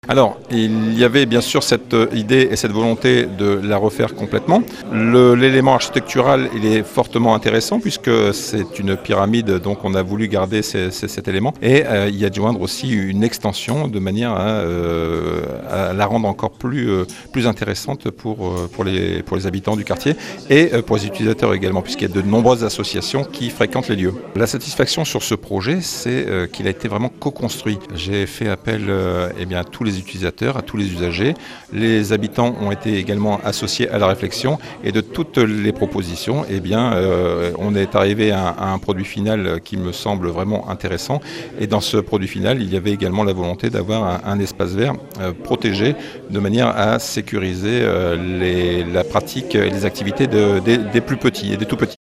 Alors, il y avait bien sûr cette idée et cette volonté de la refaire complètement. L'élément architectural, il est fortement intéressant puisque c'est une pyramide, donc on a voulu garder cet élément et y adjoindre aussi une extension de manière à la rendre encore plus intéressante pour les habitants du quartier et pour les utilisateurs également, puisqu'il y a de nombreuses associations qui fréquentent les lieux. La satisfaction sur ce projet, c'est qu'il a été vraiment co-construit. J'ai fait appel à tous les utilisateurs, à tous les usagers. Les habitants ont été également associés à la réflexion et de toutes les propositions, on est arrivé à un produit final qui me semble vraiment intéressant. Et dans ce produit final, il y avait également la volonté d'avoir un espace vert protégé de manière à sécuriser la pratique et les activités des plus petits et des tout petits.